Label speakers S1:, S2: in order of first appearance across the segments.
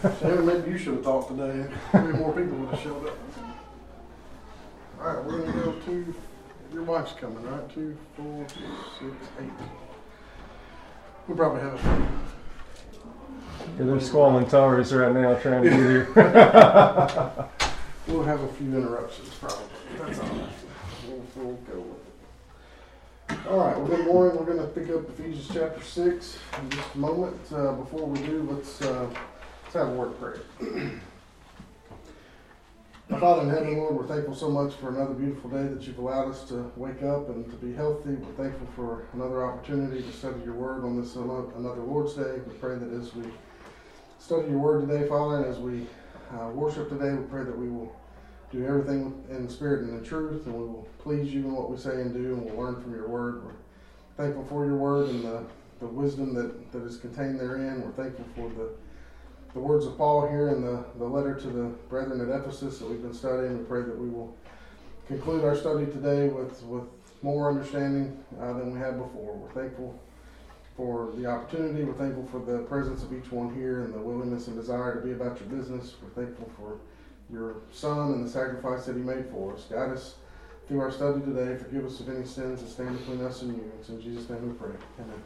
S1: Shannon, maybe you should have talked today. Maybe more people would have showed up. All right, we're going to go to, your wife's coming, right? 2, 4, 6, 8. We probably have a few.
S2: Yeah, they're squalling tires right now trying to get here.
S1: We'll have a few interruptions, probably. That's all right. We'll go with it. All right, well, good morning. We're going to pick up Ephesians chapter 6 in just a moment. Before we do, let's have a word of prayer. Our Father in heaven, Lord, we're thankful so much for another beautiful day that you've allowed us to wake up and to be healthy. We're thankful for another opportunity to study your word on this another Lord's Day. We pray that as we study your word today, Father, and as we worship today, we pray that we will do everything in the spirit and in truth, and we will please you in what we say and do, and we'll learn from your word. We're thankful for your word and the wisdom that is contained therein. We're thankful for the words of Paul here in the letter to the brethren at Ephesus that we've been studying. We pray that we will conclude our study today with more understanding than we had before. We're thankful for the opportunity. We're thankful for the presence of each one here and the willingness and desire to be about your business. We're thankful for your Son and the sacrifice that he made for us. Guide us through our study today. Forgive us of any sins that stand between us and you. It's in Jesus' name we pray. Amen.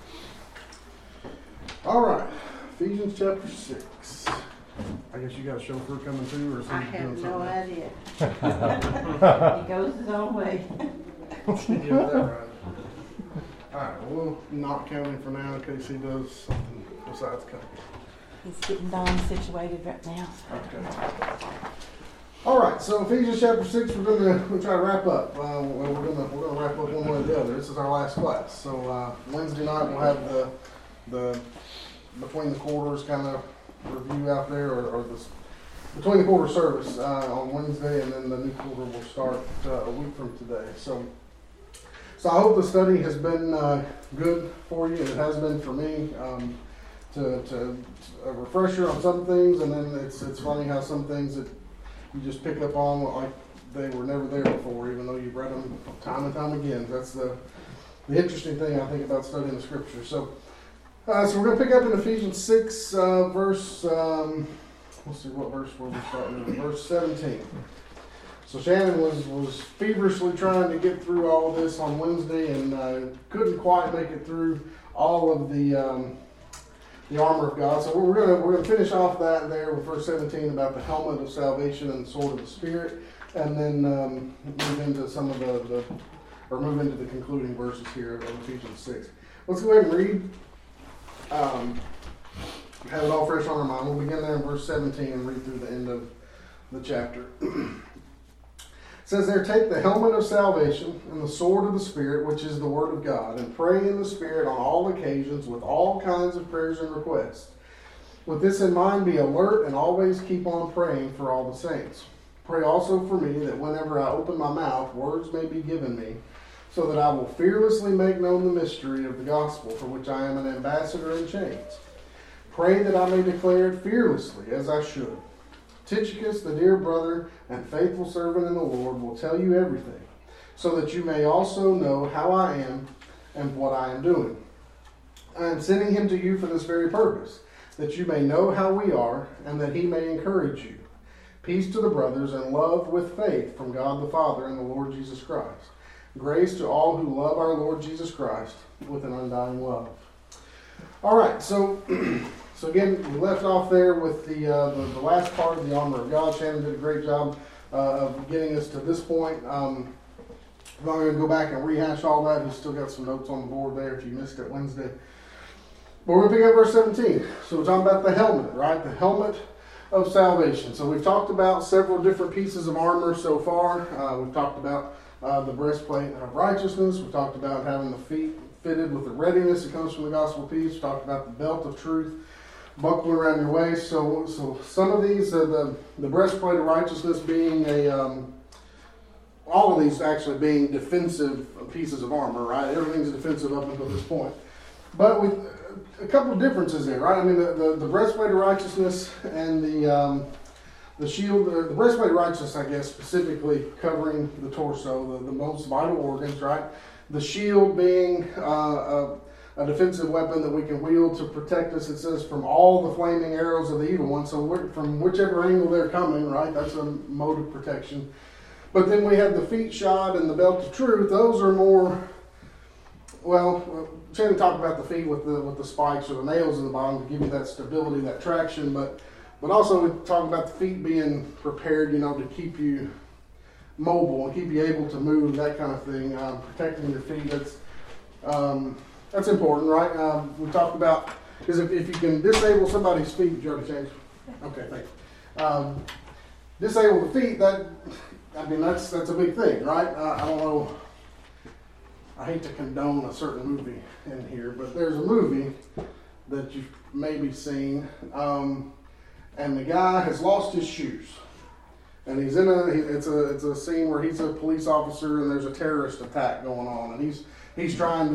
S1: All right. Ephesians chapter 6. I guess you got a chauffeur coming too, or
S3: I have no idea. He goes his own way.
S1: Get that right. All right, we'll not count him for now in case he does something besides come.
S3: He's getting Dawn situated right now.
S1: Okay. All right, so Ephesians chapter 6, we'll try to wrap up. We're gonna wrap up one way or the other. This is our last class. So Wednesday night we'll have the between the quarters kind of review out there, or this between the quarter service on Wednesday, and then the new quarter will start a week from today. So I hope the study has been good for you, and it has been for me. To a refresher on some things, and then it's funny how some things that you just pick up on like they were never there before, even though you've read them time and time again. That's the interesting thing I think about studying the scripture. So we're going to pick up in Ephesians 6, verse, let's see what verse we're starting in, verse 17. So Shannon was feverishly trying to get through all of this on Wednesday and couldn't quite make it through all of the armor of God. So we're gonna finish off that there with verse 17 about the helmet of salvation and the sword of the Spirit, and then move into some of move into the concluding verses here of Ephesians 6. Let's go ahead and read. Have it all fresh on our mind. We'll begin there in verse 17 and read through the end of the chapter. It says there, take the helmet of salvation and the sword of the Spirit, which is the word of God, and pray in the Spirit on all occasions with all kinds of prayers and requests. With this in mind, be alert and always keep on praying for all the saints. Pray also for me that whenever I open my mouth, words may be given me, so that I will fearlessly make known the mystery of the gospel, for which I am an ambassador in chains. Pray that I may declare it fearlessly, as I should. Tychicus, the dear brother and faithful servant in the Lord, will tell you everything, so that you may also know how I am and what I am doing. I am sending him to you for this very purpose, that you may know how we are, and that he may encourage you. Peace to the brothers, and love with faith from God the Father and the Lord Jesus Christ. Grace to all who love our Lord Jesus Christ with an undying love. All right, so again, we left off there with the last part of the armor of God. Shannon did a great job of getting us to this point. I'm not going to go back and rehash all that. He's still got some notes on the board there if you missed it Wednesday. But we're going to pick up verse 17. So we're talking about the helmet, right? The helmet of salvation. So we've talked about several different pieces of armor so far. We've talked about the breastplate of righteousness. We've talked about having the feet fitted with the readiness that comes from the gospel of peace. We've talked about the belt of truth buckling around your waist. So some of these, the breastplate of righteousness being all of these actually being defensive pieces of armor, right? Everything's defensive up until this point. But with a couple of differences there, right? I mean, the breastplate of righteousness and the shield, the breastplate of righteousness, I guess, specifically covering the torso, the most vital organs, right? The shield being a defensive weapon that we can wield to protect us. It says from all the flaming arrows of the evil one. So from whichever angle they're coming, right? That's a mode of protection. But then we have the feet shod and the belt of truth. Those are more, well, Shannon talked about the feet with the spikes or the nails in the bottom to give you that stability, that traction. But also we talk about the feet being prepared, to keep you mobile and keep you able to move, that kind of thing. Protecting your feet, that's important, right? We talked about, because if you can disable somebody's feet, did you already change? Okay, thanks. Disable the feet, that's a big thing, right? I don't know, I hate to condone a certain movie in here, but there's a movie that you've maybe seen, and the guy has lost his shoes. And he's it's a scene where he's a police officer and there's a terrorist attack going on, and he's trying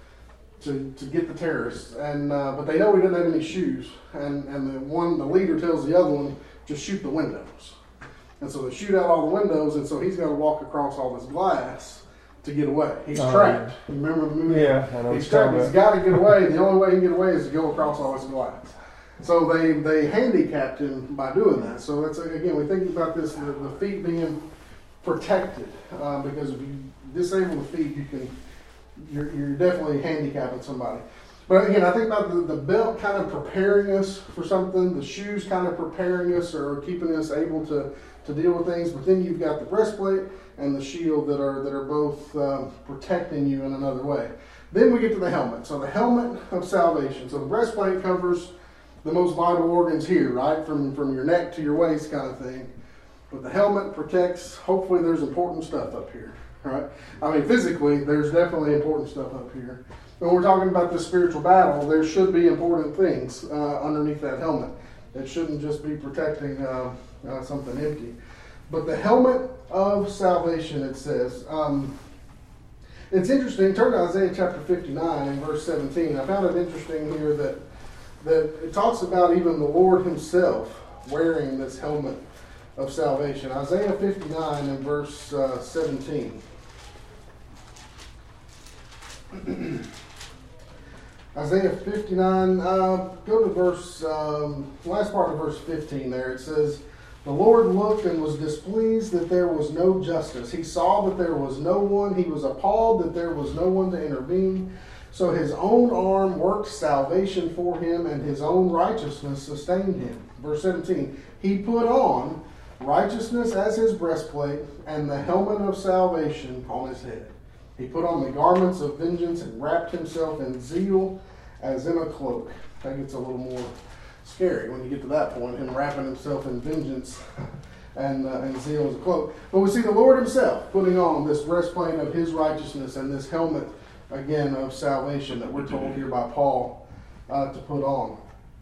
S1: to get the terrorists, and but they know he doesn't have any shoes, and the leader tells the other one, just shoot the windows, and so they shoot out all the windows, and so he's got to walk across all this glass to get away. He's trapped. You remember the movie?
S2: Yeah, I know.
S1: He's trapped. He's got to get away. The only way he can get away is to go across all this glass. So they handicapped him by doing that. So that's, again, we think about this, the feet being protected, because if you disable the feet, you're definitely handicapping somebody. But again, I think about the belt kind of preparing us for something, the shoes kind of preparing us or keeping us able to deal with things. But then you've got the breastplate and the shield that are both protecting you in another way. Then we get to the helmet. So the helmet of salvation. So the breastplate covers the most vital organs here, right? From your neck to your waist kind of thing. But the helmet protects, hopefully there's important stuff up here, right? I mean, physically, there's definitely important stuff up here. When we're talking about this spiritual battle, there should be important things underneath that helmet. It shouldn't just be protecting something empty. But the helmet of salvation, it says, it's interesting. Turn to Isaiah chapter 59 and verse 17. I found it interesting here that it talks about even the Lord himself wearing this helmet of salvation. Isaiah 59 and verse 17. Isaiah 59, go to verse, last part of verse 15 there. It says, the Lord looked and was displeased that there was no justice. He saw that there was no one. He was appalled that there was no one to intervene. So his own arm worked salvation for him, and his own righteousness sustained him. Verse 17, he put on righteousness as his breastplate and the helmet of salvation on his head. He put on the garments of vengeance and wrapped himself in zeal as in a cloak. That gets a little more scary when you get to that point, him wrapping himself in vengeance and zeal as a cloak. But we see the Lord himself putting on this breastplate of his righteousness and this helmet, again, of salvation that we're told here by Paul to put on.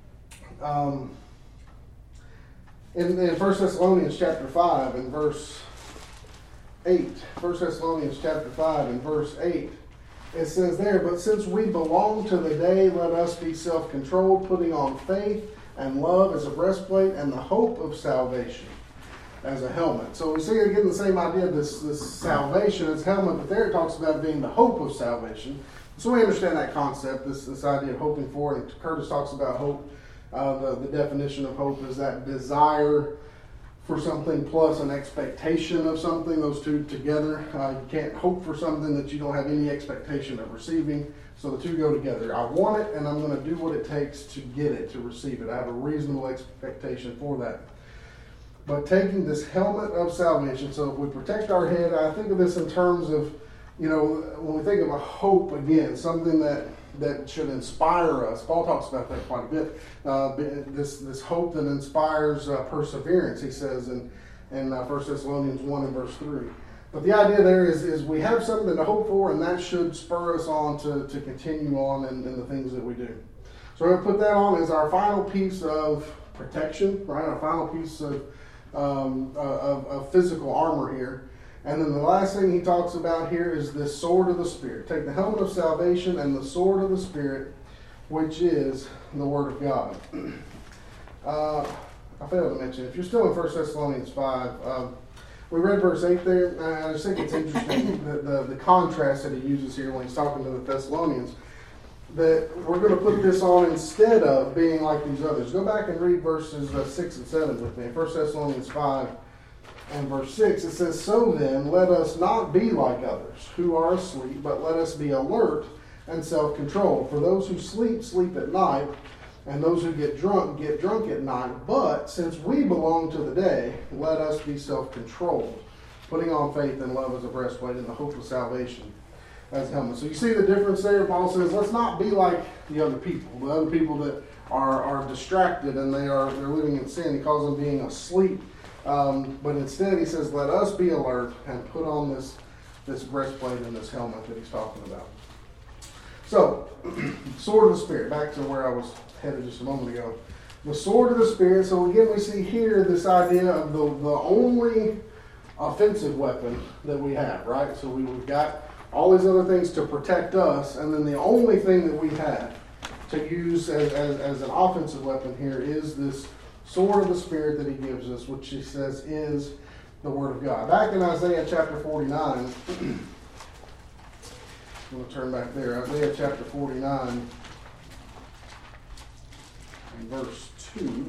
S1: In 1 Thessalonians chapter 5 and verse 8, 1 Thessalonians chapter 5 and verse 8, it says there, but since we belong to the day, let us be self-controlled, putting on faith and love as a breastplate and the hope of salvation as a helmet. So we see again the same idea, this salvation as helmet, but there it talks about being the hope of salvation. So we understand that concept, this idea of hoping for it. And Curtis talks about hope. The definition of hope is that desire for something plus an expectation of something, those two together. You can't hope for something that you don't have any expectation of receiving. So the two go together. I want it, and I'm going to do what it takes to get it, to receive it. I have a reasonable expectation for that. But taking this helmet of salvation, so if we protect our head, I think of this in terms of, when we think of a hope, again, something that should inspire us. Paul talks about that quite a bit. This hope that inspires perseverance, he says in 1 Thessalonians 1 and verse 3. But the idea there is we have something to hope for, and that should spur us on to continue on in the things that we do. So we're going to put that on as our final piece of protection, right? Our final piece of physical armor here. And then the last thing he talks about here is this sword of the Spirit. Take the helmet of salvation and the sword of the Spirit, which is the Word of God. I failed to mention, if you're still in 1 Thessalonians 5, we read verse 8 there. I just think it's interesting the contrast that he uses here when he's talking to the Thessalonians. that we're going to put this on instead of being like these others. Go back and read verses 6 and 7 with me. 1 Thessalonians 5 and verse 6. It says, "So then, let us not be like others who are asleep, but let us be alert and self-controlled. For those who sleep, sleep at night, and those who get drunk at night. But since we belong to the day, let us be self-controlled, putting on faith and love as a breastplate and the hope of salvation as a helmet." So you see the difference there? Paul says, let's not be like the other people that are distracted and they're living in sin. He calls them being asleep. But instead he says, let us be alert and put on this breastplate and this helmet that he's talking about. So, sword of the Spirit, back to where I was headed just a moment ago. The sword of the Spirit. So again, we see here this idea of the only offensive weapon that we have, right? So we've got all these other things to protect us, and then the only thing that we have to use as an offensive weapon here is this sword of the Spirit that he gives us, which he says is the Word of God. Back in Isaiah chapter 49, I'm going to turn back there. Isaiah chapter 49 and verse 2.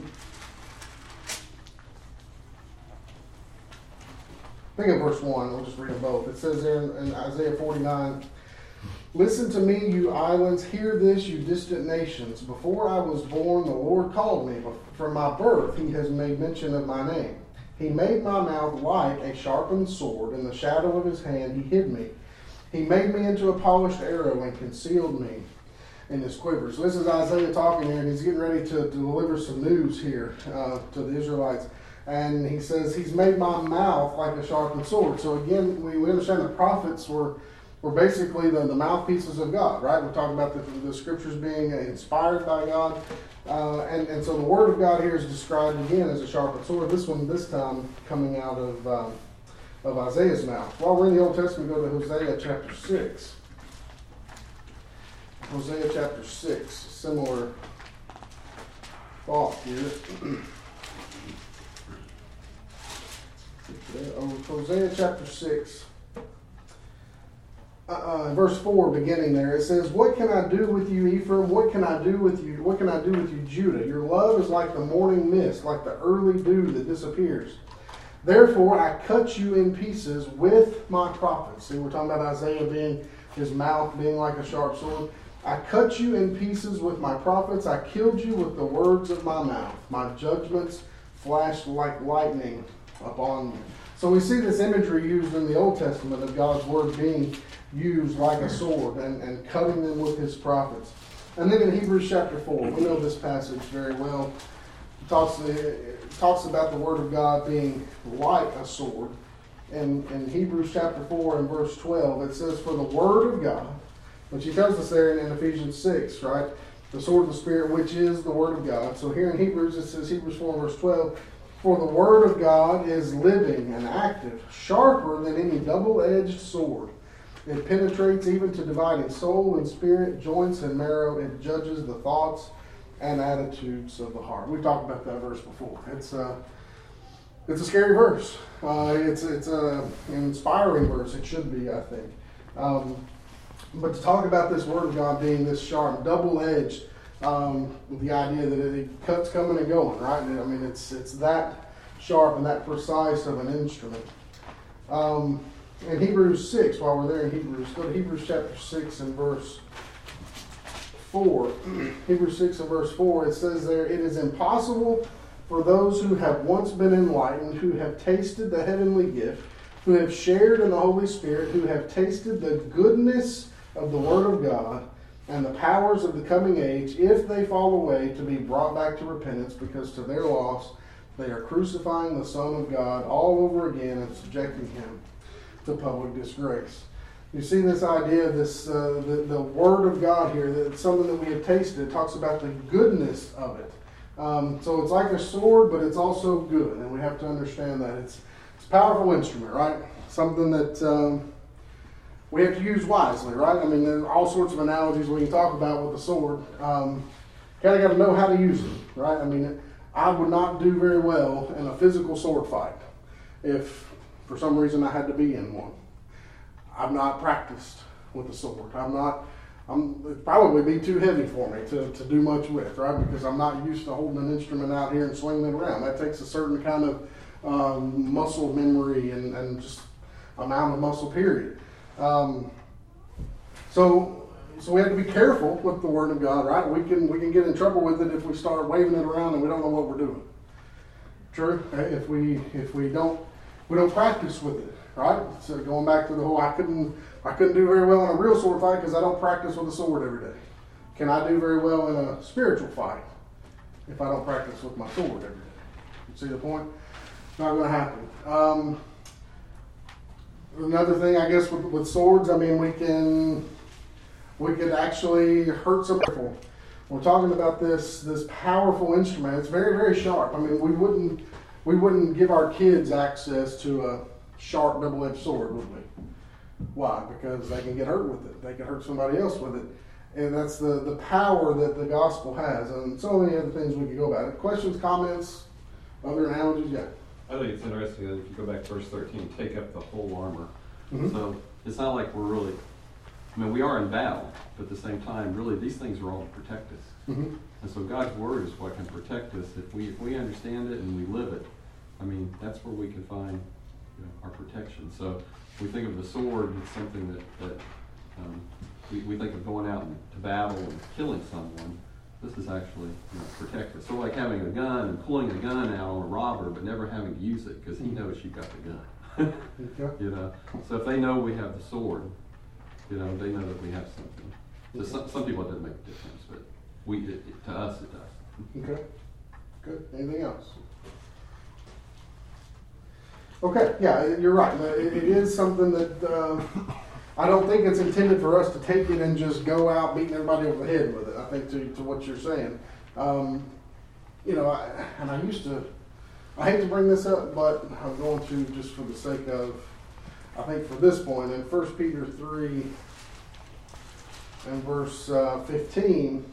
S1: I think of verse 1. We'll just read them both. It says there in Isaiah 49, "Listen to me, you islands. Hear this, you distant nations. Before I was born, the Lord called me. From my birth, he has made mention of my name. He made my mouth like a sharpened sword. In the shadow of his hand, he hid me. He made me into a polished arrow and concealed me in his quiver." So this is Isaiah talking here, and he's getting ready to deliver some news here to the Israelites. And he says, he's made my mouth like a sharpened sword. So again, we understand the prophets were basically the mouthpieces of God, right? We're talking about the scriptures being inspired by God. And so the word of God here is described again as a sharpened sword. This time coming out of Isaiah's mouth. While we're in the Old Testament, go to Hosea chapter 6. Hosea chapter 6, similar thought here. Hosea chapter 6, verse 4, beginning there, it says, "What can I do with you, Ephraim? What can I do with you? What can I do with you, Judah? Your love is like the morning mist, like the early dew that disappears. Therefore I cut you in pieces with my prophets." See, we're talking about Isaiah being, his mouth being like a sharp sword. "I cut you in pieces with my prophets. I killed you with the words of my mouth. My judgments flashed like lightning upon you." So we see this imagery used in the Old Testament of God's word being used like a sword and cutting them with his prophets. And then in Hebrews chapter 4, we know this passage very well. It talks about the word of God being like a sword. And in Hebrews chapter 4 and verse 12, it says, "For the word of God," which he tells us there in Ephesians 6, right? The sword of the Spirit, which is the word of God. So here in Hebrews, it says, Hebrews 4 verse 12, "For the word of God is living and active, sharper than any double-edged sword. It penetrates even to dividing soul and spirit, joints and marrow. It judges the thoughts and attitudes of the heart." We've talked about that verse before. It's a scary verse. It's an inspiring verse. It should be, I think. But to talk about this word of God being this sharp, double-edged, with the idea that it cuts coming and going, right? I mean, it's that sharp and that precise of an instrument. In Hebrews 6, while we're there in Hebrews, go to Hebrews chapter 6 and verse 4. Hebrews 6 and verse 4, it says there, "It is impossible for those who have once been enlightened, who have tasted the heavenly gift, who have shared in the Holy Spirit, who have tasted the goodness of the Word of God and the powers of the coming age, if they fall away, to be brought back to repentance, because to their loss they are crucifying the Son of God all over again and subjecting him to public disgrace." You see this idea of this, the Word of God here, that it's something that we have tasted. It talks about the goodness of it. So it's like a sword, but it's also good, and we have to understand that. It's a powerful instrument, right? Something that we have to use wisely, right? I mean, there's all sorts of analogies we can talk about with a sword. Kind of got to know how to use it, right? I mean, I would not do very well in a physical sword fight if for some reason I had to be in one. I've not practiced with a sword. I've not it'd probably be too heavy for me to do much with, right? Because I'm not used to holding an instrument out here and swinging it around. That takes a certain kind of muscle memory and just amount of muscle, period. So we have to be careful with the Word of God, right? We can get in trouble with it if we start waving it around and we don't know what we're doing. True. If we don't practice with it, right? So going back to the whole, I couldn't do very well in a real sword fight because I don't practice with a sword every day. Can I do very well in a spiritual fight if I don't practice with my sword every day? You see the point? Not going to happen. Another thing, I guess, with swords, I mean, we could actually hurt some people. We're talking about this powerful instrument. It's very, very sharp. I mean, we wouldn't give our kids access to a sharp double-edged sword, would we? Why? Because they can get hurt with it. They can hurt somebody else with it. And that's the power that the gospel has. And so many other things we could go about it. Questions, comments, other analogies? Yeah.
S4: I think it's interesting that if you go back to verse 13, take up the whole armor.
S1: Mm-hmm.
S4: So it's not like we're really, we are in battle, but at the same time, really, these things are all to protect us.
S1: Mm-hmm.
S4: And so God's word is what can protect us. If we understand it and we live it, that's where we can find our protection. So we think of the sword as something that we think of going out to battle and killing someone. This is actually protect us. So like having a gun and pulling a gun out on a robber, but never having to use it because he knows you've got the gun.
S1: Okay.
S4: So if they know we have the sword, they know that we have something. So some people it doesn't make a difference, but to us it does.
S1: Okay. Good. Anything else? Okay. Yeah, you're right. It is something that I don't think it's intended for us to take it and just go out beating everybody over the head with it. I think to what you're saying. I hate to bring this up, but I'm going to just for the sake of, I think for this point, in 1 Peter 3 and verse 15,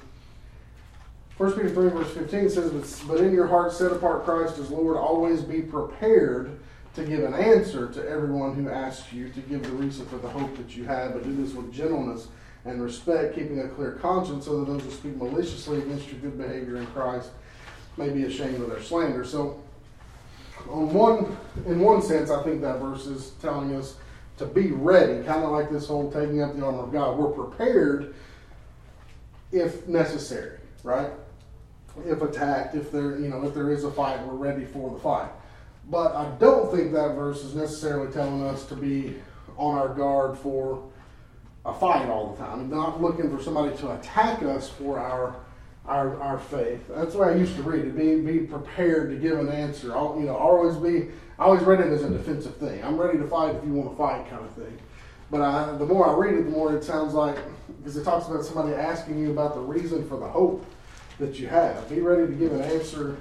S1: 1 Peter 3 verse 15 says, but in your heart set apart Christ as Lord, always be prepared to give an answer to everyone who asks you to give the reason for the hope that you have, but do this with gentleness and respect, keeping a clear conscience, so that those who speak maliciously against your good behavior in Christ may be ashamed of their slander. So, in one sense, I think that verse is telling us to be ready, kind of like this whole taking up the armor of God. We're prepared if necessary, right? If attacked, if there is a fight, we're ready for the fight. But I don't think that verse is necessarily telling us to be on our guard for a fight all the time. Not looking for somebody to attack us for our faith. That's the way I used to read it. Be prepared to give an answer. Always read it as a defensive thing. I'm ready to fight if you want to fight, kind of thing. But the more I read it, the more it sounds like, because it talks about somebody asking you about the reason for the hope that you have. Be ready to give an answer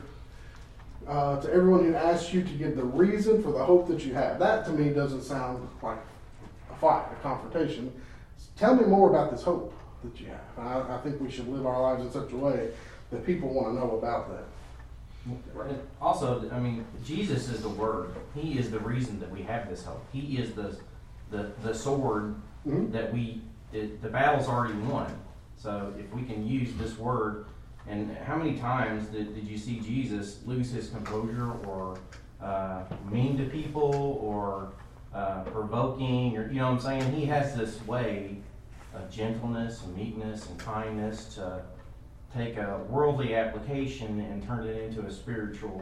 S1: to everyone who asks you to give the reason for the hope that you have. That to me doesn't sound like a fight, a confrontation. Tell me more about this hope that you have. I think we should live our lives in such a way that people want to know about that.
S5: Also, Jesus is the Word. He is the reason that we have this hope. He is the sword that the battle's already won. So if we can use this Word. And how many times did you see Jesus lose his composure or mean to people or provoking? Or what I'm saying? He has this way of gentleness and meekness and kindness to take a worldly application and turn it into a spiritual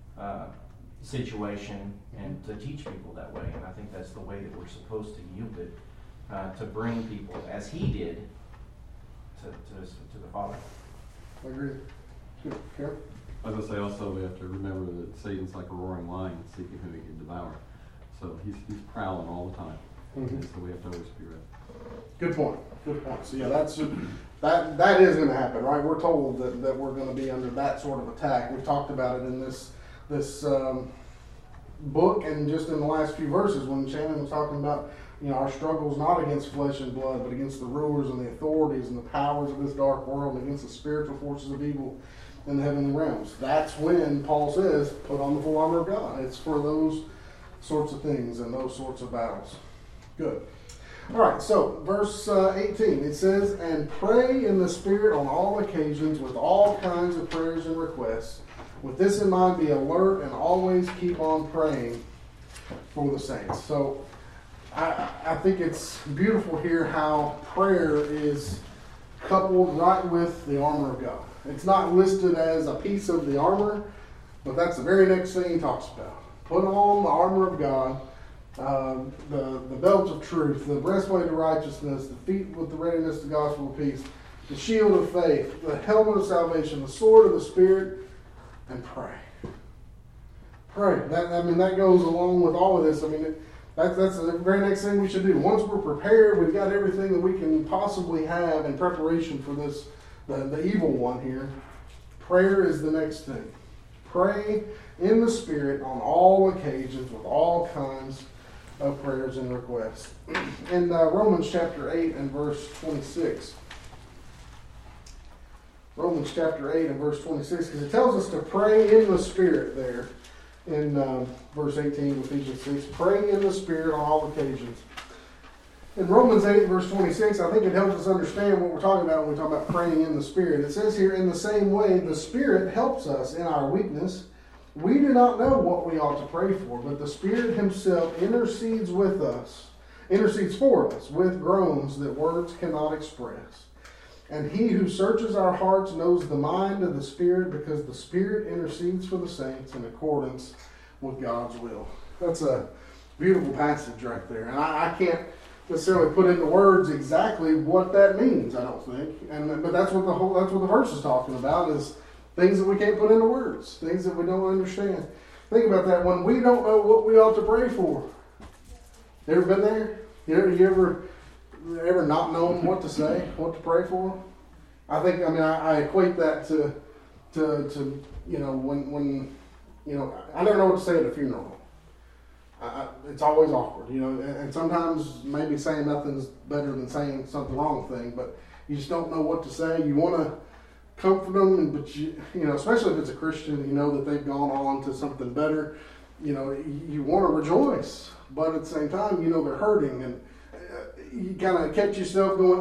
S5: situation and to teach people that way. And I think that's the way that we're supposed to yield it to bring people, as he did, to the Father.
S1: I agree. Good. Karen?
S4: I was going to say also we have to remember that Satan's like a roaring lion seeking whom he can devour. So he's prowling all the time.
S1: Mm-hmm.
S4: And so we have to always be ready.
S1: Good point. So yeah, that is going to happen, right? We're told that we're going to be under that sort of attack. We've talked about it in this book and just in the last few verses when Shannon was talking about our struggle is not against flesh and blood, but against the rulers and the authorities and the powers of this dark world, and against the spiritual forces of evil in the heavenly realms. That's when Paul says, put on the full armor of God. It's for those sorts of things and those sorts of battles. Good. All right, so verse 18, it says, "And pray in the Spirit on all occasions with all kinds of prayers and requests. With this in mind, be alert and always keep on praying for the saints." So I think it's beautiful here how prayer is coupled right with the armor of God. It's not listed as a piece of the armor, but that's the very next thing he talks about. Put on the armor of God, the belt of truth, the breastplate of righteousness, the feet with the readiness of the gospel of peace, the shield of faith, the helmet of salvation, the sword of the Spirit, and pray. Pray. That goes along with all of this. That's the very next thing we should do. Once we're prepared, we've got everything that we can possibly have in preparation for this, the evil one here. Prayer is the next thing. Pray in the Spirit on all occasions with all kinds of prayers and requests. In Romans chapter 8 and verse 26. Romans chapter 8 and verse 26, because it tells us to pray in the Spirit there. In verse 18 of Ephesians 6, pray in the Spirit on all occasions. In Romans 8 verse 26, I think it helps us understand what we're talking about when we talk about praying in the Spirit. It says here, "In the same way, the Spirit helps us in our weakness. We do not know what we ought to pray for, but the Spirit Himself intercedes for us with groans that words cannot express. And He who searches our hearts knows the mind of the Spirit, because the Spirit intercedes for the saints in accordance with God's will." That's a beautiful passage right there. And I can't necessarily put into words exactly what that means, I don't think. But that's what the verse is talking about, is things that we can't put into words, things that we don't understand. Think about that. When we don't know what we ought to pray for. You ever been there? You ever not known what to say, what to pray for? I equate that to when I never know what to say at a funeral. It's always awkward, and sometimes maybe saying nothing's better than saying something wrong thing, but you just don't know what to say. You want to comfort them, but especially if it's a Christian, that they've gone on to something better. You want to rejoice, but at the same time, they're hurting, and you kind of catch yourself going,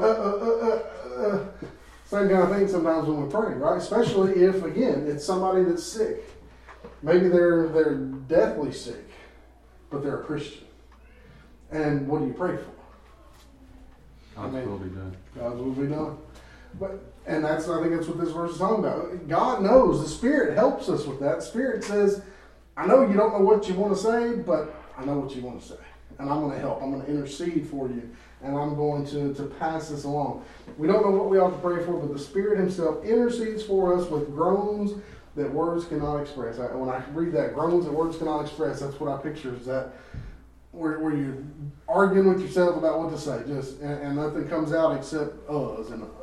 S1: Same kind of thing sometimes when we pray, right? Especially if, again, it's somebody that's sick. Maybe they're deathly sick, but they're a Christian. And what do you pray for?
S4: God's will be done.
S1: God's will be done. And I think that's what this verse is talking about. God knows. The Spirit helps us with that. The Spirit says, I know you don't know what you want to say, but I know what you want to say. And I'm going to help. I'm going to intercede for you. And I'm going to pass this along. We don't know what we ought to pray for, but the Spirit Himself intercedes for us with groans that words cannot express. When I read that, groans that words cannot express, that's what I picture, is that where you're arguing with yourself about what to say, and nothing comes out except uhs and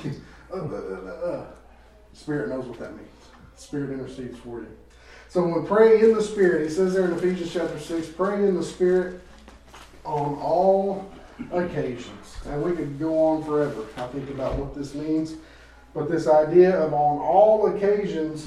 S1: Spirit knows what that means. Spirit intercedes for you. So when we pray in the Spirit, he says there in Ephesians chapter 6, pray in the Spirit on all occasions. And we could go on forever, I think, about what this means. But this idea of on all occasions,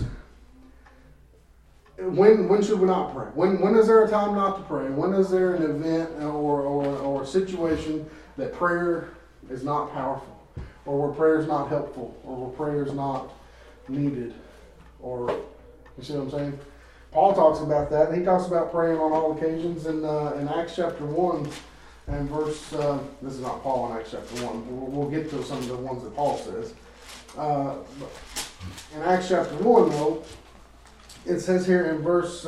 S1: when should we not pray? When is there a time not to pray? When is there an event or a situation that prayer is not powerful, or where prayer is not helpful, or where prayer is not needed? Or, you see what I'm saying? Paul talks about that. He talks about praying on all occasions in Acts chapter 1 and verse, this is not Paul in Acts chapter 1. We'll get to some of the ones that Paul says. In Acts chapter 1, though, it says here in verse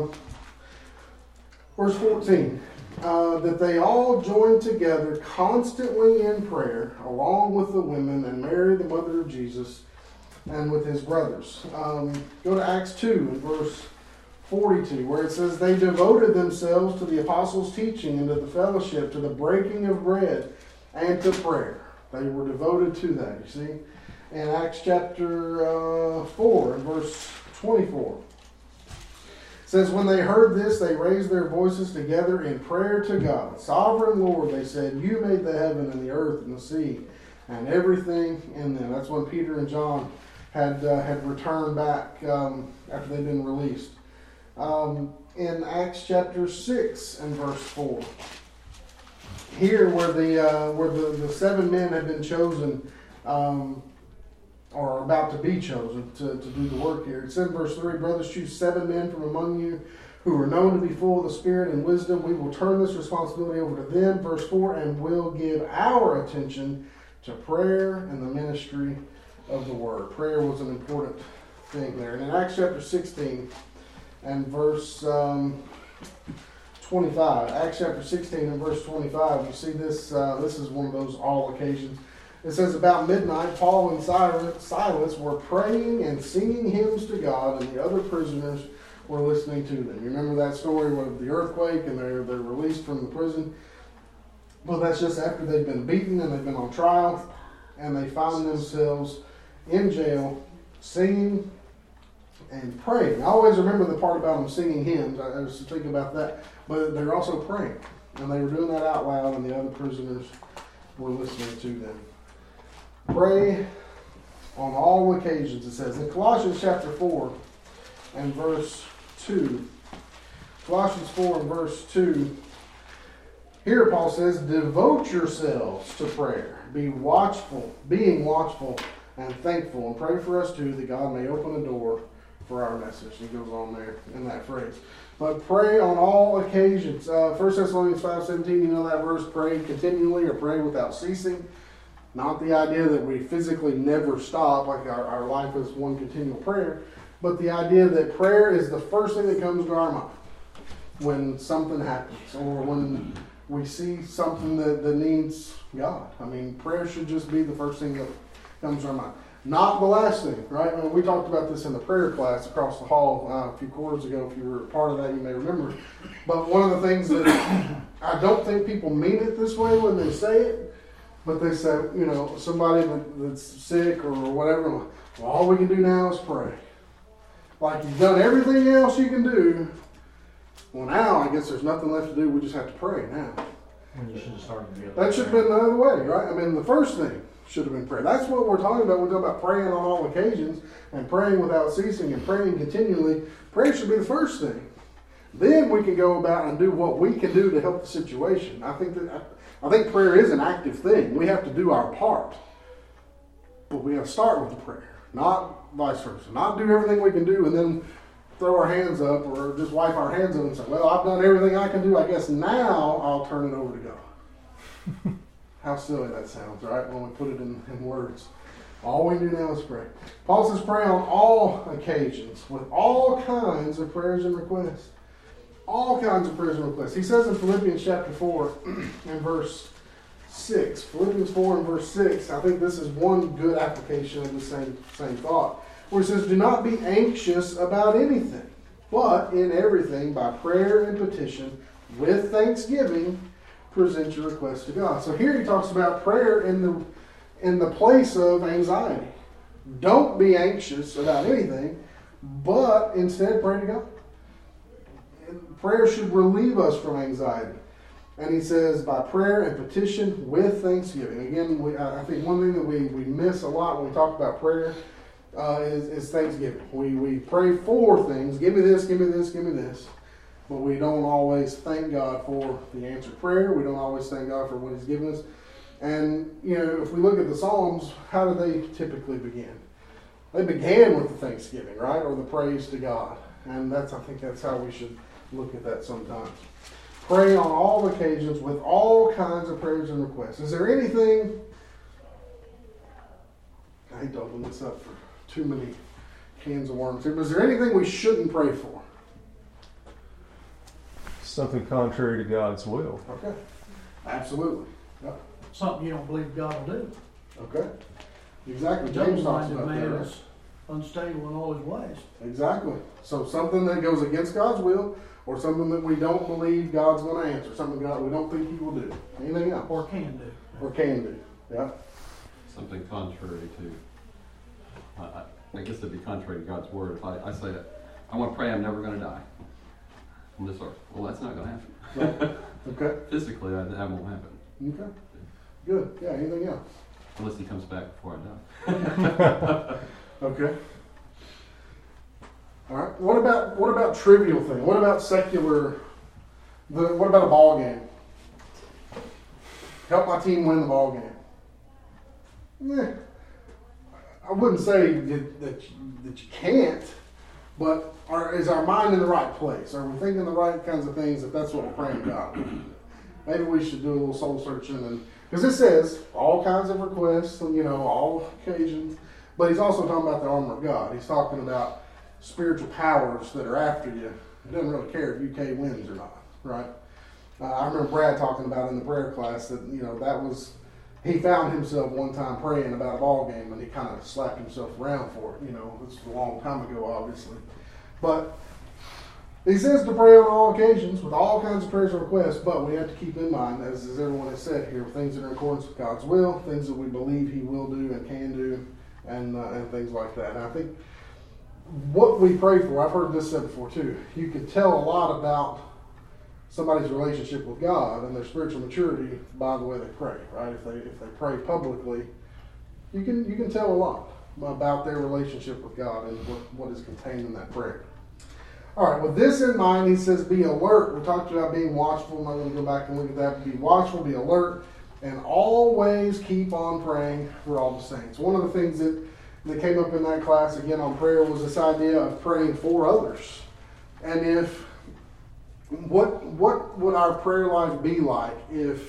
S1: 14, that they all joined together constantly in prayer, along with the women and Mary, the mother of Jesus, and with his brothers. Go to Acts 2 and verse 42, where it says, they devoted themselves to the apostles' teaching and to the fellowship, to the breaking of bread, and to prayer. They were devoted to that, you see. In Acts chapter 4 and verse 24, it says, when they heard this, they raised their voices together in prayer to God. Sovereign Lord, they said, you made the heaven and the earth and the sea and everything in them. That's when Peter and John had returned back after they'd been released. In Acts chapter 6 and verse 4, here where the 7 men have been chosen, or about to be chosen to do the work here. It said in verse 3, brothers, choose 7 men from among you who are known to be full of the Spirit and wisdom. We will turn this responsibility over to them. Verse 4, and we'll give our attention to prayer and the ministry of the word. Prayer was an important thing there. And in Acts chapter 16 and verse 25, Acts chapter 16 and verse 25, you see this, this is one of those all occasions. It says, about midnight, Paul and Silas were praying and singing hymns to God, and the other prisoners were listening to them. You remember that story with the earthquake and they're released from the prison? Well, that's just after they've been beaten and they've been on trial, and they find themselves in jail singing and praying. I always remember the part about them singing hymns. I was thinking about that. But they're also praying. And they were doing that out loud, and the other prisoners were listening to them. Pray on all occasions, it says. In Colossians chapter 4 and verse 2. Colossians 4 and verse 2. Here Paul says, devote yourselves to prayer. Being watchful and thankful, and pray for us too, that God may open a door for our message. He goes on there in that phrase. But pray on all occasions. 1 Thessalonians 5:17, you know that verse, pray continually or pray without ceasing. Not the idea that we physically never stop, like our life is one continual prayer, but the idea that prayer is the first thing that comes to our mind when something happens, or when we see something that needs God. I mean, prayer should just be the first thing that comes to our mind. Not the last thing, right? I mean, we talked about this in the prayer class across the hall a few quarters ago. If you were a part of that, you may remember. But one of the things that I don't think people mean it this way when they say it, but they say, you know, somebody that's sick or whatever, well, all we can do now is pray. Like you've done everything else you can do. Well, now I guess there's nothing left to do. We just have to pray now.
S5: When you should have started the other
S1: That should have been the other way, right? I mean, the first thing should have been prayer. That's what we're talking about. We talk about praying on all occasions and praying without ceasing and praying continually. Prayer should be the first thing. Then we can go about and do what we can do to help the situation. I think prayer is an active thing. We have to do our part. But we have to start with the prayer, not vice versa. Not do everything we can do and then throw our hands up or just wipe our hands up and say, well, I've done everything I can do. I guess now I'll turn it over to God. How silly that sounds, right? When we put it in words. All we do now is pray. Paul says pray on all occasions with all kinds of prayers and requests. All kinds of prayers and requests. He says in Philippians chapter 4 and verse 6. Philippians 4 and verse 6. I think this is one good application of the same thought. Where it says, do not be anxious about anything, but in everything by prayer and petition with thanksgiving present your request to God. So here he talks about prayer in the place of anxiety. Don't be anxious about anything, but instead pray to God. Prayer should relieve us from anxiety. And he says, by prayer and petition with thanksgiving. Again, I think one thing that we miss a lot when we talk about prayer is thanksgiving. We pray for things. Give me this, give me this, give me this. But we don't always thank God for the answered prayer. We don't always thank God for what He's given us. And, you know, if we look at the Psalms, how do they typically begin? They began with the thanksgiving, right? Or the praise to God. And I think that's how we should look at that sometimes. Pray on all occasions with all kinds of prayers and requests. Is there anything... I hate to open this up for too many cans of worms here, but is there anything we shouldn't pray for?
S2: Something contrary to God's will.
S1: Okay. Absolutely. Yeah.
S6: Something you don't believe God will do.
S1: Okay. Exactly. James talks
S6: Double-minded
S1: about
S6: man
S1: that.
S6: is unstable in all his ways.
S1: Exactly. So something that goes against God's will, or something that we don't believe God's going to answer, something God we don't think He will do. Anything else?
S6: Or can do.
S1: Or can do. Yeah.
S4: Something contrary to, I guess it'd be contrary to God's word. If I say that, I want to pray I'm never going to die on this earth. Well, that's not going to happen.
S1: Right. Okay.
S4: Physically, that won't happen.
S1: Okay. Good. Yeah. Anything else?
S4: Unless He comes back before I die.
S1: Okay. All right. What about trivial things? What about secular? What about a ball game? help my team win the ball game. I wouldn't say that you can't, but is our mind in the right place? Are we thinking the right kinds of things if that's what we're praying about? Maybe we should do a little soul searching, because it says all kinds of requests, all occasions, but he's also talking about the armor of God. He's talking about spiritual powers that are after you. He doesn't really care if UK wins or not, right? I remember Brad talking about in the prayer class that, he found himself one time praying about a ball game and he kind of slapped himself around for it. This was a long time ago, obviously. But he says to pray on all occasions with all kinds of prayers and requests, but we have to keep in mind, as everyone has said here, things that are in accordance with God's will, things that we believe he will do and can do, and things like that. And I think what we pray for, I've heard this said before too, you can tell a lot about somebody's relationship with God and their spiritual maturity by the way they pray, right? If they pray publicly, you can tell a lot about their relationship with God and what is contained in that prayer. All right, with this in mind, he says, be alert. We talked about being watchful. I'm not going to go back and look at that. Be watchful, be alert, and always keep on praying for all the saints. One of the things that came up in that class, again, on prayer was this idea of praying for others. And what would our prayer life be like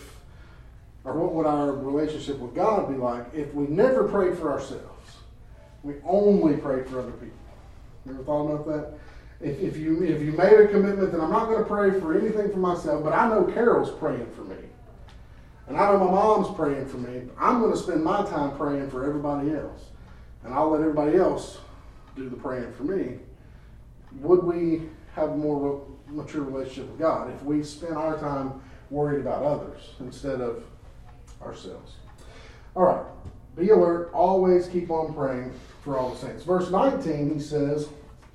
S1: or what would our relationship with God be like if we never prayed for ourselves? We only prayed for other people. You ever thought about that? If you made a commitment that I'm not going to pray for anything for myself, but I know Carol's praying for me, and I know my mom's praying for me, I'm going to spend my time praying for everybody else, and I'll let everybody else do the praying for me. Would we have a more mature relationship with God if we spend our time worried about others instead of ourselves? All right, be alert, always keep on praying for all the saints. Verse 19, he says,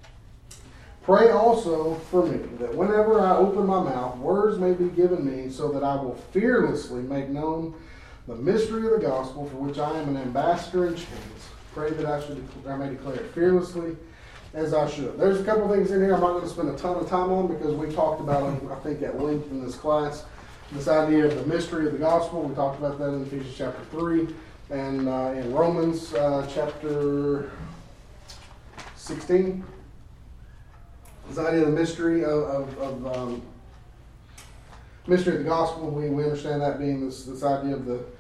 S1: pray also for me, that whenever I open my mouth, words may be given me, so that I will fearlessly make known the mystery of the gospel, for which I am an ambassador in chains. Pray that I may declare it fearlessly as I should. There's a couple things in here I'm not going to spend a ton of time on because we talked about it, I think, at length in this class. This idea of the mystery of the gospel, we talked about that in Ephesians chapter 3 and in Romans chapter 16. This idea of the mystery of mystery of the gospel, we understand that being this idea of the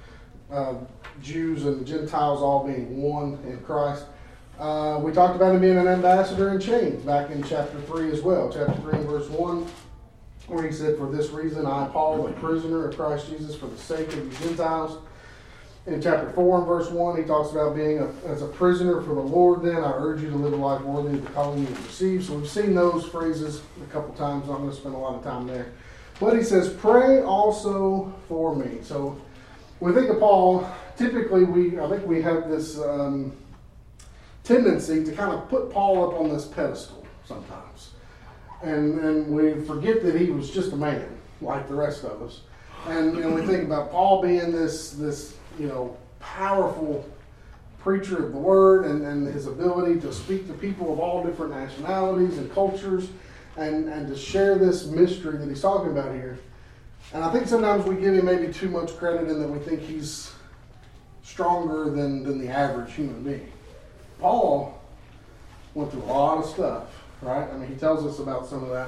S1: Jews and the Gentiles all being one in Christ. We talked about him being an ambassador in chains back in chapter 3 as well. Chapter 3 and verse 1, where he said, for this reason I, Paul, a prisoner of Christ Jesus, for the sake of the Gentiles. In chapter 4 and verse 1, he talks about being as a prisoner for the Lord. Then I urge you to live a life worthy of the calling you have received. So we've seen those phrases a couple times. I'm going to spend a lot of time there. But he says, pray also for me. So when we think of Paul, typically I think we have this tendency to kind of put Paul up on this pedestal sometimes. And we forget that he was just a man like the rest of us. And we think about Paul being this powerful preacher of the word and his ability to speak to people of all different nationalities and cultures and to share this mystery that he's talking about here. And I think sometimes we give him maybe too much credit in that we think he's stronger than the average human being. Paul went through a lot of stuff, right? I mean, he tells us about some of that.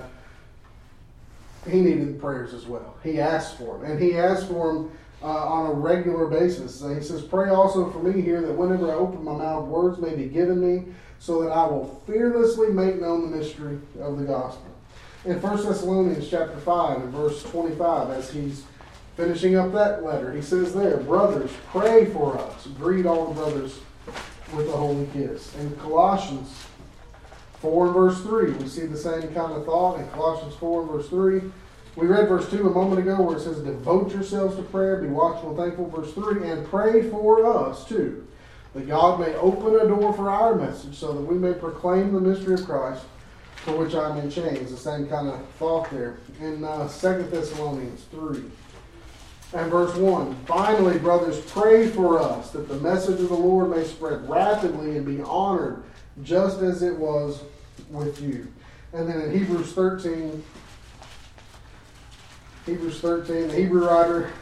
S1: He needed prayers as well. He asked for them, and he asked for them on a regular basis. And he says, pray also for me here that whenever I open my mouth, words may be given me, so that I will fearlessly make known the mystery of the gospel. In 1 Thessalonians chapter 5 and verse 25, as he's finishing up that letter, he says there, brothers, pray for us. Greet all the brothers with a holy kiss. In Colossians 4 and verse 3, we see the same kind of thought. In Colossians 4 and verse 3, we read verse 2 a moment ago where it says, devote yourselves to prayer, be watchful and thankful. Verse 3, and pray for us too, that God may open a door for our message so that we may proclaim the mystery of Christ, for which I'm in chains. The same kind of thought there. In 2 Thessalonians 3 and verse 1, finally, brothers, pray for us that the message of the Lord may spread rapidly and be honored, just as it was with you. And then in Hebrews 13, the Hebrew writer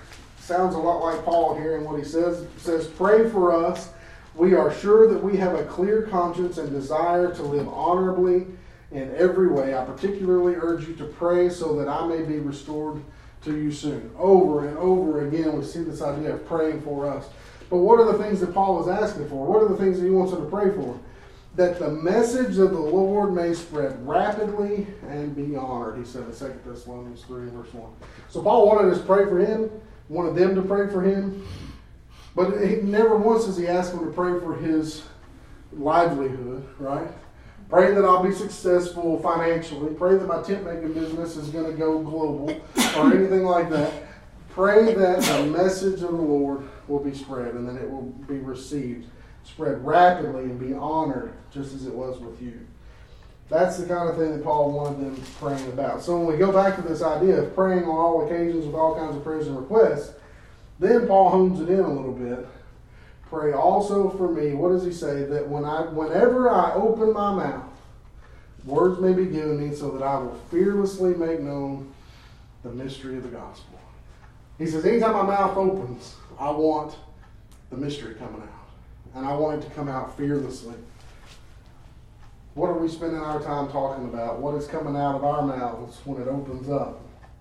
S1: sounds a lot like Paul here in what he says. He says, pray for us. We are sure that we have a clear conscience and desire to live honorably in every way. I particularly urge you to pray so that I may be restored to you soon. Over and over again, we see this idea of praying for us. But what are the things that Paul is asking for? What are the things that he wants them to pray for? That the message of the Lord may spread rapidly and be honored, he said in 2 Thessalonians 3 verse 1. So Paul wanted us to pray for him, wanted them to pray for him, but he never once does he ask them to pray for his livelihood, right? Pray that I'll be successful financially. Pray that my tent making business is going to go global or anything like that. Pray that the message of the Lord will be spread and that it will be received, spread rapidly and be honored just as it was with you. That's the kind of thing that Paul wanted them praying about. So when we go back to this idea of praying on all occasions with all kinds of prayers and requests, then Paul hones it in a little bit. Pray also for me. What does he say? That whenever I open my mouth, words may be given me so that I will fearlessly make known the mystery of the gospel. He says, anytime my mouth opens, I want the mystery coming out. And I want it to come out fearlessly. What are we spending our time talking about? What is coming out of our mouths when it opens up?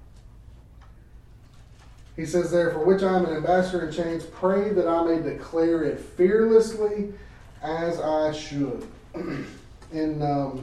S1: He says there, for which I am an ambassador in chains, pray that I may declare it fearlessly as I should. In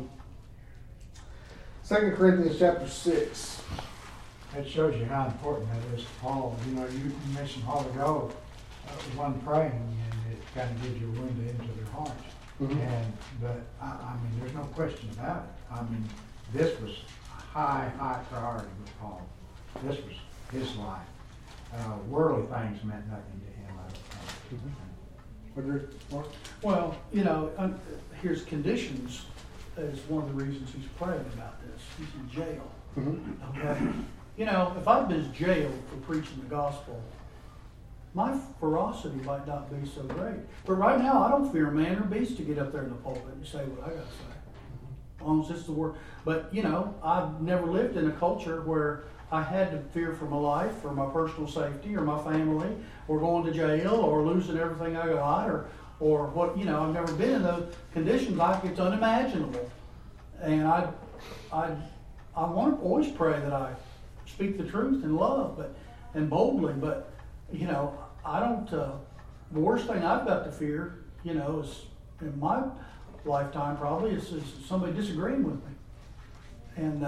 S1: 2 Corinthians chapter 6.
S7: That shows you how important that is to Paul. You know, you mentioned a while ago one praying, and it kind of gives you a window into their hearts. Mm-hmm. But I mean, there's no question about it. I mean, this was high priority with Paul. This was his life. Worldly things meant nothing to him, I don't think.
S1: Mm-hmm. Agree. Mark?
S6: Well, you know, here's conditions is one of the reasons he's praying about this. He's in jail.
S1: Mm-hmm.
S6: Okay? You know, if I've been jailed for preaching the gospel, my ferocity might not be so great. But right now, I don't fear man or beast to get up there in the pulpit and say what I got to say. As long as it's the word. But, you know, I've never lived in a culture where I had to fear for my life, for my personal safety, or my family, or going to jail, or losing everything I got, or what, you know, I've never been in those conditions. Like, it's unimaginable. And I want to always pray that I speak the truth in love, and boldly, but, you know, I don't, the worst thing I've got to fear, you know, is in my lifetime probably is somebody disagreeing with me. And,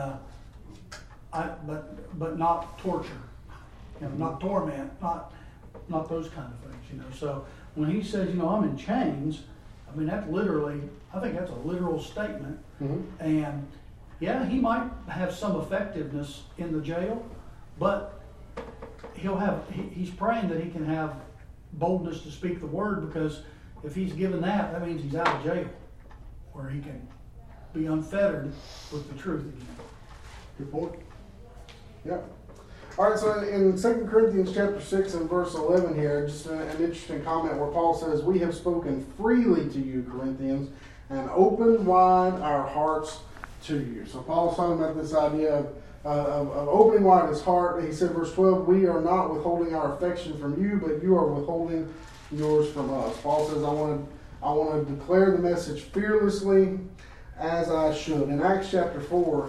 S6: but not torture, you know, not torment, not those kind of things, you know. So when he says, you know, I'm in chains, I mean, that's literally, I think that's a literal statement. Mm-hmm. And yeah, he might have some effectiveness in the jail, but he's praying that he can have boldness to speak the word, because if he's given that means he's out of jail, where he can be unfettered with the truth again.
S1: Good point. Yeah. All right, so in 2 Corinthians chapter 6 and verse 11 here, just an interesting comment where Paul says, we have spoken freely to you, Corinthians, and opened wide our hearts to you. So Paul's talking about this idea of opening wide his heart. He said, verse 12, we are not withholding our affection from you, but you are withholding yours from us. Paul says, I want to declare the message fearlessly as I should. In Acts chapter 4,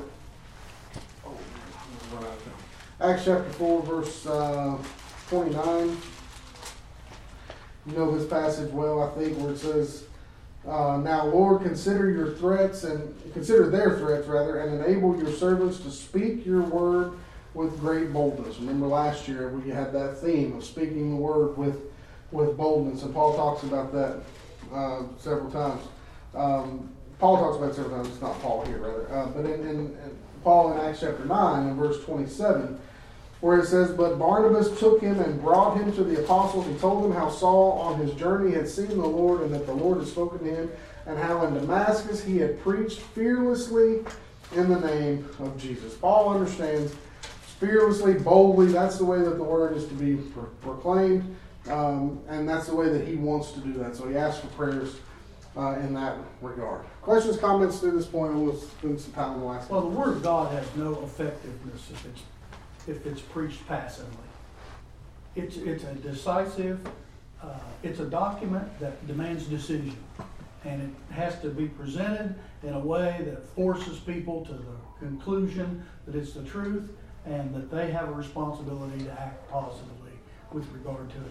S1: Acts chapter 4, verse 29. You know this passage well, I think, where it says, now, Lord, consider their threats, and enable your servants to speak your word with great boldness. Remember last year we had that theme of speaking the word with boldness, and Paul talks about that several times. Paul talks about it several times. It's not Paul here, rather. But in Paul in Acts chapter 9 and verse 27, where it says, but Barnabas took him and brought him to the apostles. He told them how Saul on his journey had seen the Lord, and that the Lord had spoken to him, and how in Damascus he had preached fearlessly in the name of Jesus. Paul understands fearlessly, boldly, that's the way that the word is to be proclaimed, and that's the way that he wants to do that. So he asks for prayers in that regard. Questions, comments through this point, and we'll spend some time on the last one.
S6: Well, the Word of God has no effectiveness if it's preached passively. It's a decisive, it's a document that demands decision. And it has to be presented in a way that forces people to the conclusion that it's the truth and that they have a responsibility to act positively with regard to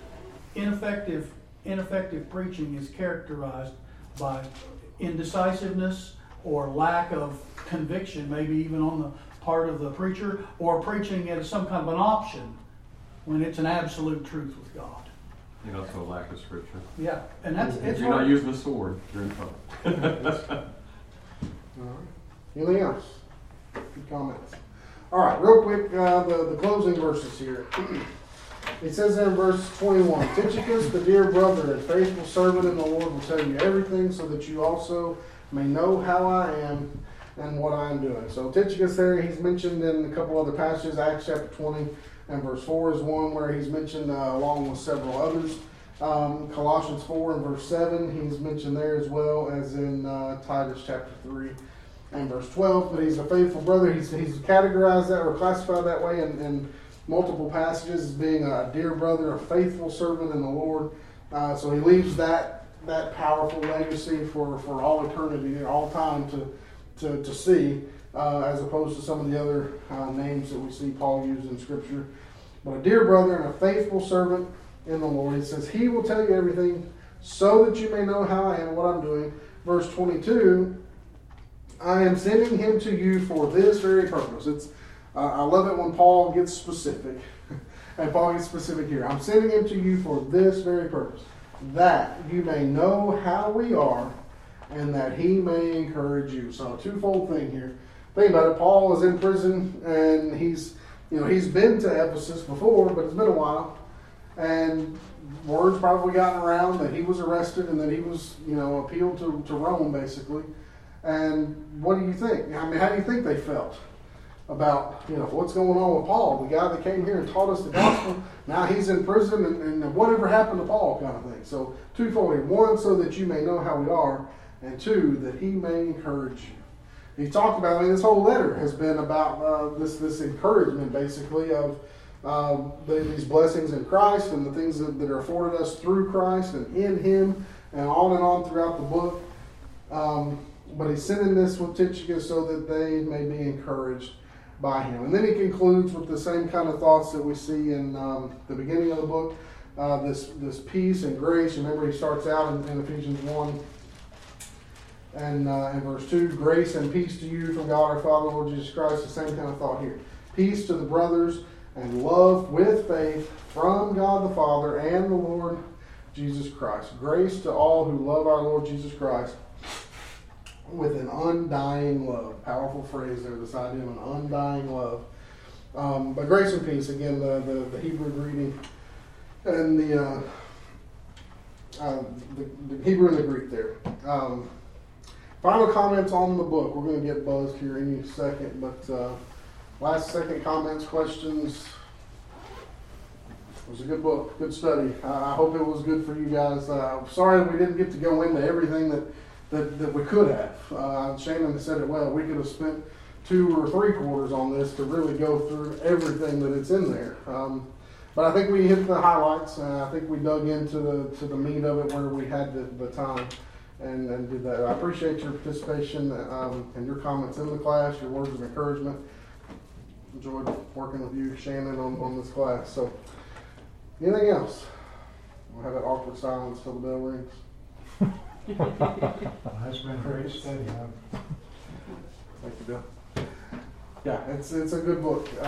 S6: it. Ineffective preaching is characterized by indecisiveness or lack of conviction, maybe even on the part of the preacher, or preaching as some kind of an option when it's an absolute truth with God.
S4: I think also a lack of scripture.
S6: Yeah, and that's
S4: If
S6: it's
S4: you're not
S6: hard.
S4: using the sword, you're in trouble.
S1: All right. Anything else? Good comments. All right, real quick, the closing verses here. It says in verse 21, Tychicus, the dear brother and faithful servant in the Lord, will tell you everything so that you also may know how I am and what I am doing. So Tychicus there, he's mentioned in a couple other passages. Acts chapter 20 and verse 4 is one where he's mentioned along with several others. Colossians 4 and verse 7, he's mentioned there as well as in Titus chapter 3 and verse 12. But he's a faithful brother. He's categorized that or classified that way in multiple passages as being a dear brother, a faithful servant in the Lord. So he leaves that powerful legacy for all eternity, all time to see, as opposed to some of the other names that we see Paul use in Scripture. But a dear brother and a faithful servant in the Lord. He says, he will tell you everything so that you may know how I am and what I'm doing. Verse 22, I am sending him to you for this very purpose. I love it when Paul gets specific. And Paul gets specific here. I'm sending him to you for this very purpose, that you may know how we are and that he may encourage you. So a twofold thing here. Think about it. Paul is in prison and he's been to Ephesus before, but it's been a while. And word's probably gotten around that he was arrested and that he was, appealed to Rome, basically. And what do you think? I mean, how do you think they felt about, what's going on with Paul, the guy that came here and taught us the gospel? Now he's in prison and whatever happened to Paul kind of thing. So twofold here. One, so that you may know how we are, and two, that he may encourage you. He talked about, this whole letter has been about this encouragement, basically, of these blessings in Christ and the things that are afforded us through Christ and in him, and on throughout the book. But he's sending this with Tychicus so that they may be encouraged by him. And then he concludes with the same kind of thoughts that we see in the beginning of the book, this peace and grace. Remember, he starts out in Ephesians 1 and in verse 2, grace and peace to you from God our Father, Lord Jesus Christ. The same kind of thought here. Peace to the brothers and love with faith from God the Father and the Lord Jesus Christ. Grace to all who love our Lord Jesus Christ with an undying love. Powerful phrase there, this idea of an undying love. But grace and peace, again, the Hebrew greeting and the Hebrew and the Greek there. Final comments on the book. We're going to get buzzed here any second, but last second comments, questions. It was a good book, good study. I hope it was good for you guys. Sorry we didn't get to go into everything that we could have. Shannon said it well. We could have spent 2 or 3 quarters on this to really go through everything that it's in there. But I think we hit the highlights. I think we dug into the meat of it where we had the time and did that. I appreciate your participation and your comments in the class, your words of encouragement. Enjoyed working with you, Shannon, on this class. So, anything else? We'll have that awkward silence till the bell rings.
S7: That's been a great study.
S1: Thank you, Bill. Yeah, it's a good book.